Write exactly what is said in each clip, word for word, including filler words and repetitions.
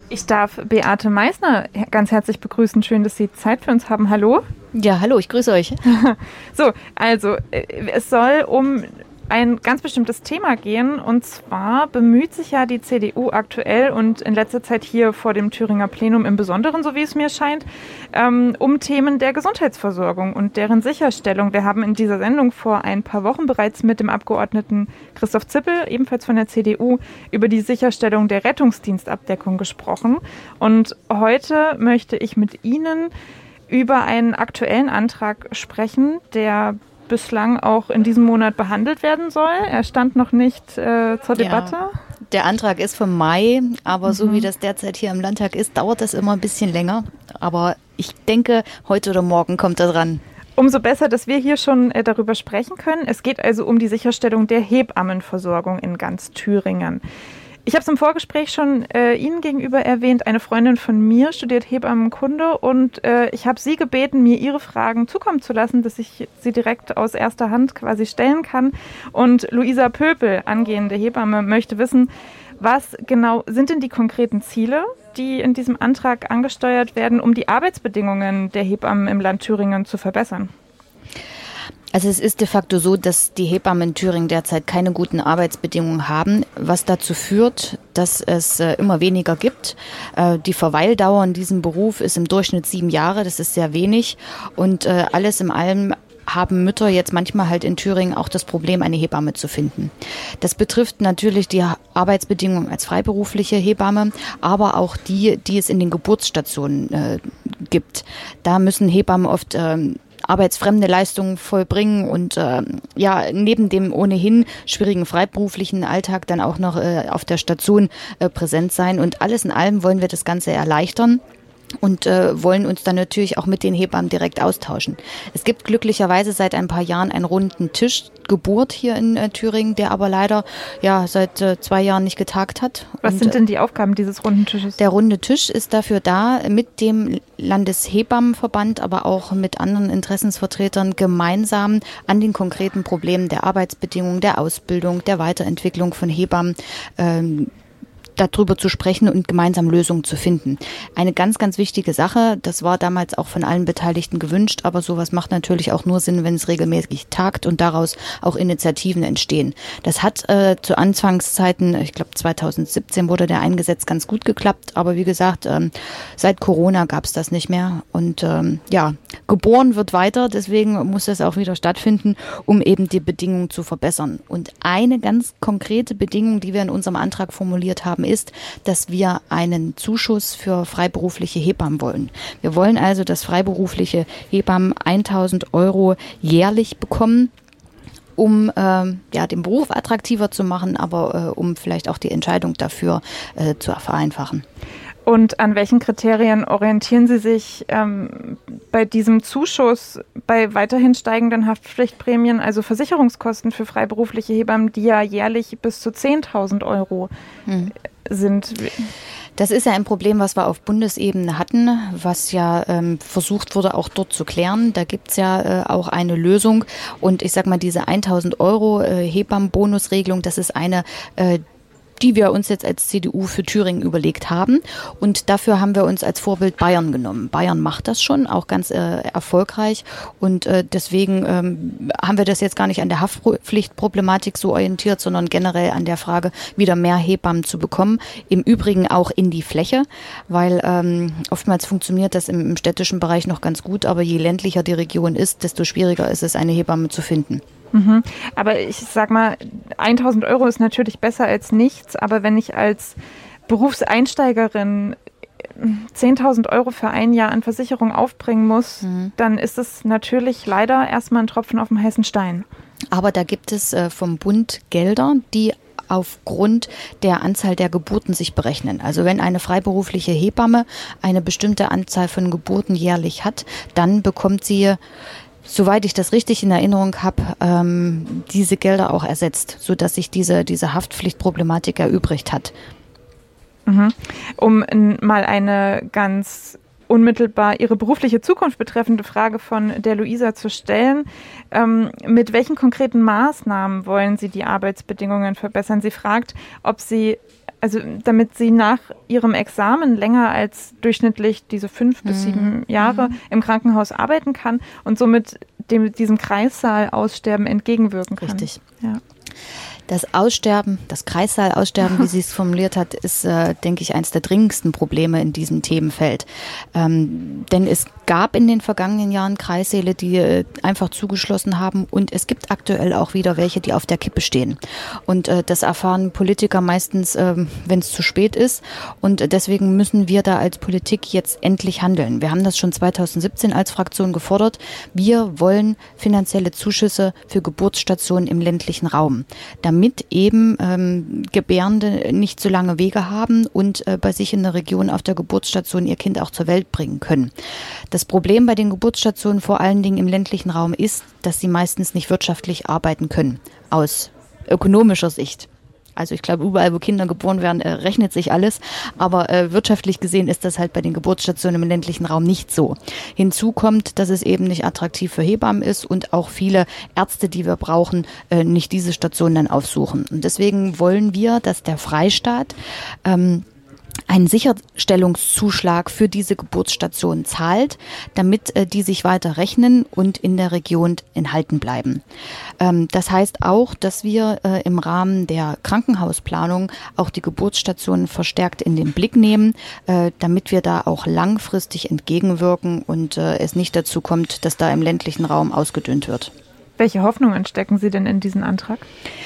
Ich darf Beate Meissner ganz herzlich begrüßen. Schön, dass Sie Zeit für uns haben. Hallo. Ja, hallo, ich grüße euch. So, also es soll um ein ganz bestimmtes Thema gehen. Und zwar bemüht sich ja die C D U aktuell und in letzter Zeit hier vor dem Thüringer Plenum im Besonderen, so wie es mir scheint, ähm, um Themen der Gesundheitsversorgung und deren Sicherstellung. Wir haben in dieser Sendung vor ein paar Wochen bereits mit dem Abgeordneten Christoph Zippel, ebenfalls von der C D U, über die Sicherstellung der Rettungsdienstabdeckung gesprochen. Und heute möchte ich mit Ihnen über einen aktuellen Antrag sprechen, der bislang auch in diesem Monat behandelt werden soll. Er stand noch nicht äh, zur Debatte. Ja, der Antrag ist vom Mai, aber mhm. so wie das derzeit hier im Landtag ist, dauert das immer ein bisschen länger. Aber ich denke, heute oder morgen kommt er dran. Umso besser, dass wir hier schon äh, darüber sprechen können. Es geht also um die Sicherstellung der Hebammenversorgung in ganz Thüringen. Ich habe es im Vorgespräch schon äh, Ihnen gegenüber erwähnt. Eine Freundin von mir studiert Hebammenkunde und äh, ich habe sie gebeten, mir ihre Fragen zukommen zu lassen, dass ich sie direkt aus erster Hand quasi stellen kann. Und Luisa Pöpel, angehende Hebamme, möchte wissen, was genau sind denn die konkreten Ziele, die in diesem Antrag angesteuert werden, um die Arbeitsbedingungen der Hebammen im Land Thüringen zu verbessern? Also es ist de facto so, dass die Hebammen in Thüringen derzeit keine guten Arbeitsbedingungen haben, was dazu führt, dass es äh, immer weniger gibt. Äh, die Verweildauer in diesem Beruf ist im Durchschnitt sieben Jahre, das ist sehr wenig. Und äh, alles in allem haben Mütter jetzt manchmal halt in Thüringen auch das Problem, eine Hebamme zu finden. Das betrifft natürlich die Arbeitsbedingungen als freiberufliche Hebamme, aber auch die, die es in den Geburtsstationen äh, gibt. Da müssen Hebammen oft ähm, arbeitsfremde Leistungen vollbringen und äh, ja neben dem ohnehin schwierigen freiberuflichen Alltag dann auch noch äh, auf der Station äh, präsent sein. Und alles in allem wollen wir das Ganze erleichtern und äh, wollen uns dann natürlich auch mit den Hebammen direkt austauschen. Es gibt glücklicherweise seit ein paar Jahren einen runden Tisch Geburt hier in äh, Thüringen, der aber leider ja seit äh, zwei Jahren nicht getagt hat. Was und, sind denn die Aufgaben dieses runden Tisches? Der runde Tisch ist dafür da, mit dem Landeshebammenverband, aber auch mit anderen Interessensvertretern gemeinsam an den konkreten Problemen der Arbeitsbedingungen, der Ausbildung, der Weiterentwicklung von Hebammen ähm, darüber zu sprechen und gemeinsam Lösungen zu finden. Eine ganz, ganz wichtige Sache, das war damals auch von allen Beteiligten gewünscht, aber sowas macht natürlich auch nur Sinn, wenn es regelmäßig tagt und daraus auch Initiativen entstehen. Das hat äh, zu Anfangszeiten, ich glaube zweitausendsiebzehn wurde der eingesetzt, ganz gut geklappt, aber wie gesagt, ähm, seit Corona gab es das nicht mehr und ähm, ja, geboren wird weiter, deswegen muss das auch wieder stattfinden, um eben die Bedingungen zu verbessern. Und eine ganz konkrete Bedingung, die wir in unserem Antrag formuliert haben, ist, dass wir einen Zuschuss für freiberufliche Hebammen wollen. Wir wollen also, dass freiberufliche Hebammen eintausend Euro jährlich bekommen, um ähm, ja, den Beruf attraktiver zu machen, aber äh, um vielleicht auch die Entscheidung dafür äh, zu vereinfachen. Und an welchen Kriterien orientieren Sie sich ähm, bei diesem Zuschuss bei weiterhin steigenden Haftpflichtprämien, also Versicherungskosten für freiberufliche Hebammen, die ja jährlich bis zu zehntausend Euro hm. sind? Das ist ja ein Problem, was wir auf Bundesebene hatten, was ja ähm, versucht wurde, auch dort zu klären. Da gibt's ja äh, auch eine Lösung. Und ich sag mal, diese eintausend Euro äh, Hebammenbonusregelung, das ist eine äh, die wir uns jetzt als C D U für Thüringen überlegt haben. Und dafür haben wir uns als Vorbild Bayern genommen. Bayern macht das schon, auch ganz äh, erfolgreich. Und äh, deswegen ähm, haben wir das jetzt gar nicht an der Haftpflichtproblematik so orientiert, sondern generell an der Frage, wieder mehr Hebammen zu bekommen. Im Übrigen auch in die Fläche, weil ähm, oftmals funktioniert das im, im städtischen Bereich noch ganz gut, aber je ländlicher die Region ist, desto schwieriger ist es, eine Hebamme zu finden. Mhm. Aber ich sag mal, eintausend Euro ist natürlich besser als nichts, aber wenn ich als Berufseinsteigerin zehntausend Euro für ein Jahr an Versicherung aufbringen muss, mhm. dann ist es natürlich leider erstmal ein Tropfen auf dem heißen Stein. Aber da gibt es äh, vom Bund Gelder, die aufgrund der Anzahl der Geburten sich berechnen. Also wenn eine freiberufliche Hebamme eine bestimmte Anzahl von Geburten jährlich hat, dann bekommt sie, soweit ich das richtig in Erinnerung habe, ähm, diese Gelder auch ersetzt, sodass sich diese, diese Haftpflichtproblematik erübrigt hat. Mhm. Um n, mal eine ganz unmittelbar Ihre berufliche Zukunft betreffende Frage von der Luisa zu stellen. Ähm, mit welchen konkreten Maßnahmen wollen Sie die Arbeitsbedingungen verbessern? Sie fragt, ob Sie also damit sie nach ihrem Examen länger als durchschnittlich diese fünf bis sieben Jahre im Krankenhaus arbeiten kann und somit dem, diesem Kreissaalaussterben entgegenwirken kann. Richtig. Ja. Das Aussterben, das Kreissaalaussterben, wie sie es formuliert hat, ist, äh, denke ich, eines der dringendsten Probleme in diesem Themenfeld. Ähm, denn es gab in den vergangenen Jahren Kreissäle, die äh, einfach zugeschlossen haben und es gibt aktuell auch wieder welche, die auf der Kippe stehen. Und äh, das erfahren Politiker meistens, äh, wenn es zu spät ist. Und äh, deswegen müssen wir da als Politik jetzt endlich handeln. Wir haben das schon zweitausendsiebzehn als Fraktion gefordert. Wir wollen finanzielle Zuschüsse für Geburtsstationen im ländlichen Raum, damit damit eben ähm, Gebärende nicht so lange Wege haben und äh, bei sich in der Region auf der Geburtsstation ihr Kind auch zur Welt bringen können. Das Problem bei den Geburtsstationen vor allen Dingen im ländlichen Raum ist, dass sie meistens nicht wirtschaftlich arbeiten können, aus ökonomischer Sicht. Also ich glaube, überall, wo Kinder geboren werden, äh, rechnet sich alles. Aber äh, wirtschaftlich gesehen ist das halt bei den Geburtsstationen im ländlichen Raum nicht so. Hinzu kommt, dass es eben nicht attraktiv für Hebammen ist und auch viele Ärzte, die wir brauchen, äh, nicht diese Stationen dann aufsuchen. Und deswegen wollen wir, dass der Freistaat ähm, einen Sicherstellungszuschlag für diese Geburtsstation zahlt, damit äh, die sich weiter rechnen und in der Region enthalten bleiben. Ähm, das heißt auch, dass wir äh, im Rahmen der Krankenhausplanung auch die Geburtsstationen verstärkt in den Blick nehmen, äh, damit wir da auch langfristig entgegenwirken und äh, es nicht dazu kommt, dass da im ländlichen Raum ausgedünnt wird. Welche Hoffnungen stecken Sie denn in diesen Antrag?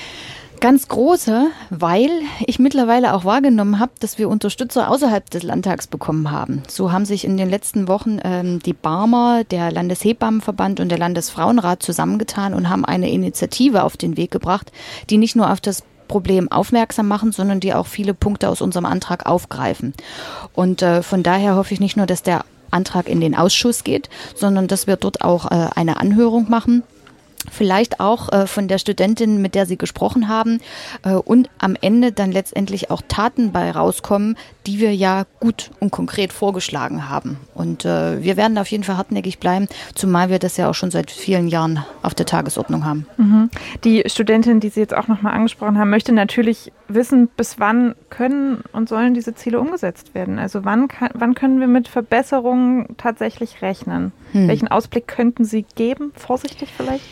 Ganz große, weil ich mittlerweile auch wahrgenommen habe, dass wir Unterstützer außerhalb des Landtags bekommen haben. So haben sich in den letzten Wochen ähm, die Barmer, der Landeshebammenverband und der Landesfrauenrat zusammengetan und haben eine Initiative auf den Weg gebracht, die nicht nur auf das Problem aufmerksam machen, sondern die auch viele Punkte aus unserem Antrag aufgreifen. Und äh, von daher hoffe ich nicht nur, dass der Antrag in den Ausschuss geht, sondern dass wir dort auch äh, eine Anhörung machen. Vielleicht auch äh, von der Studentin, mit der Sie gesprochen haben äh, und am Ende dann letztendlich auch Taten bei rauskommen, die wir ja gut und konkret vorgeschlagen haben. Und äh, wir werden auf jeden Fall hartnäckig bleiben, zumal wir das ja auch schon seit vielen Jahren auf der Tagesordnung haben. Mhm. Die Studentin, die Sie jetzt auch nochmal angesprochen haben, möchte natürlich wissen, bis wann können und sollen diese Ziele umgesetzt werden? Also wann, kann, wann können wir mit Verbesserungen tatsächlich rechnen? Hm. Welchen Ausblick könnten Sie geben? Vorsichtig vielleicht?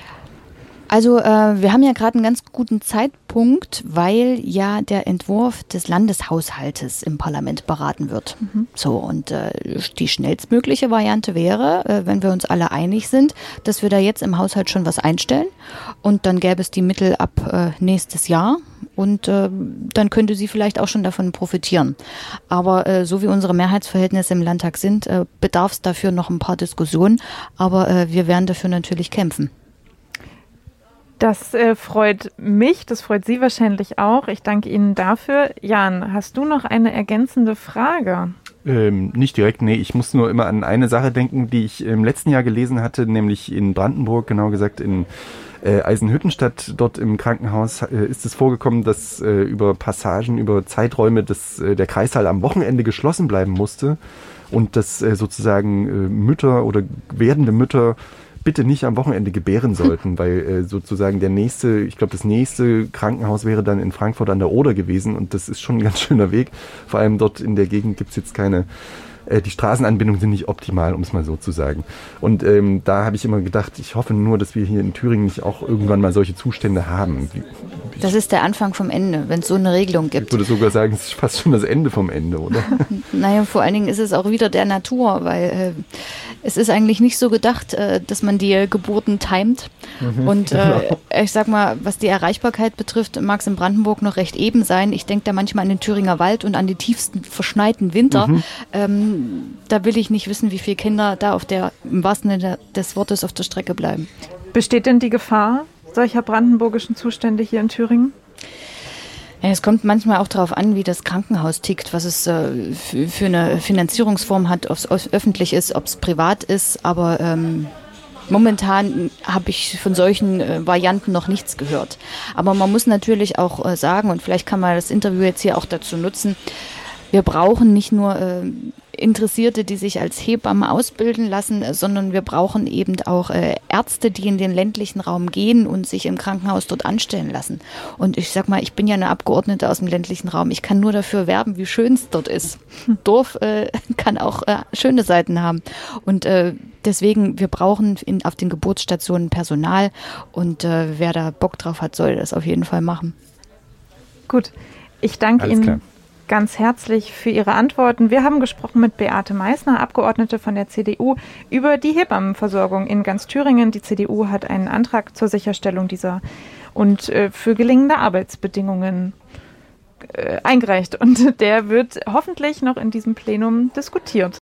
Also äh, wir haben ja gerade einen ganz guten Zeitpunkt, weil ja der Entwurf des Landeshaushaltes im Parlament beraten wird. Mhm. So, und äh, die schnellstmögliche Variante wäre, äh, wenn wir uns alle einig sind, dass wir da jetzt im Haushalt schon was einstellen und dann gäbe es die Mittel ab äh, nächstes Jahr. Und äh, dann könnte sie vielleicht auch schon davon profitieren. Aber äh, so wie unsere Mehrheitsverhältnisse im Landtag sind, äh, bedarf es dafür noch ein paar Diskussionen. Aber äh, wir werden dafür natürlich kämpfen. Das äh, freut mich, das freut Sie wahrscheinlich auch. Ich danke Ihnen dafür. Jan, hast du noch eine ergänzende Frage? Ähm, nicht direkt, nee. Ich muss nur immer an eine Sache denken, die ich im letzten Jahr gelesen hatte, nämlich in Brandenburg, genau gesagt in äh, Eisenhüttenstadt. Dort im Krankenhaus äh, ist es vorgekommen, dass äh, über Passagen, über Zeiträume des, äh, der Kreissaal am Wochenende geschlossen bleiben musste und dass äh, sozusagen äh, Mütter oder werdende Mütter bitte nicht am Wochenende gebären sollten, weil äh, sozusagen der nächste, ich glaube das nächste Krankenhaus wäre dann in Frankfurt an der Oder gewesen und das ist schon ein ganz schöner Weg. Vor allem dort in der Gegend gibt es jetzt keine, äh, die Straßenanbindungen sind nicht optimal, um es mal so zu sagen. Und ähm, da habe ich immer gedacht, ich hoffe nur, dass wir hier in Thüringen nicht auch irgendwann mal solche Zustände haben. Wie, das ist der Anfang vom Ende, wenn es so eine Regelung gibt. Ich würde sogar sagen, es ist fast schon das Ende vom Ende, oder? Naja, vor allen Dingen ist es auch wieder der Natur, weil äh, es ist eigentlich nicht so gedacht, äh, dass man die Geburten timet. Mhm, und äh, genau. Ich sag mal, was die Erreichbarkeit betrifft, mag es in Brandenburg noch recht eben sein. Ich denke da manchmal an den Thüringer Wald und an die tiefsten verschneiten Winter. Mhm. Ähm, da will ich nicht wissen, wie viele Kinder da auf der, im wahrsten Sinne des Wortes, auf der Strecke bleiben. Besteht denn die Gefahr solcher brandenburgischen Zustände hier in Thüringen? Ja, es kommt manchmal auch darauf an, wie das Krankenhaus tickt, was es äh, für, für eine Finanzierungsform hat, ob es öffentlich ist, ob es privat ist. Aber ähm, momentan habe ich von solchen äh, Varianten noch nichts gehört. Aber man muss natürlich auch äh, sagen, und vielleicht kann man das Interview jetzt hier auch dazu nutzen, Wir brauchen nicht nur äh, Interessierte, die sich als Hebammen ausbilden lassen, sondern wir brauchen eben auch äh, Ärzte, die in den ländlichen Raum gehen und sich im Krankenhaus dort anstellen lassen. Und ich sag mal, ich bin ja eine Abgeordnete aus dem ländlichen Raum. Ich kann nur dafür werben, wie schön es dort ist. Dorf äh, kann auch äh, schöne Seiten haben. Und äh, deswegen, wir brauchen in, auf den Geburtsstationen Personal und äh, wer da Bock drauf hat, soll das auf jeden Fall machen. Gut, ich danke Alles Ihnen klar. ganz herzlich für Ihre Antworten. Wir haben gesprochen mit Beate Meißner, Abgeordnete von der C D U, über die Hebammenversorgung in ganz Thüringen. Die C D U hat einen Antrag zur Sicherstellung dieser und äh, für gelingende Arbeitsbedingungen äh, eingereicht. Und der wird hoffentlich noch in diesem Plenum diskutiert.